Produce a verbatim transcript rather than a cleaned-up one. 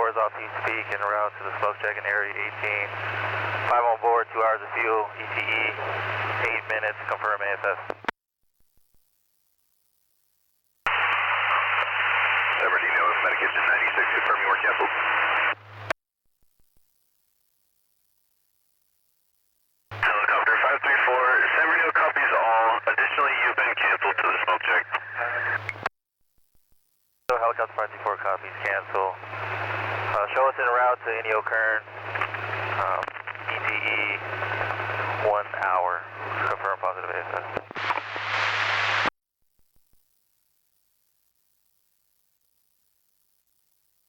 four is off East Peak en route to the smoke check in Area eighteen. five on board, two hours of fuel, E T E, eight minutes, confirm A S S. Bernardino, medication ninety-six, confirm you are canceled. Helicopter five three four, San Bernardino copies all. Additionally, you've been canceled to the smoke check. So helicopter five three four copies, cancel. Uh, show us en route to Inyo Kern, um, E T E, one hour, confirm positive A S S.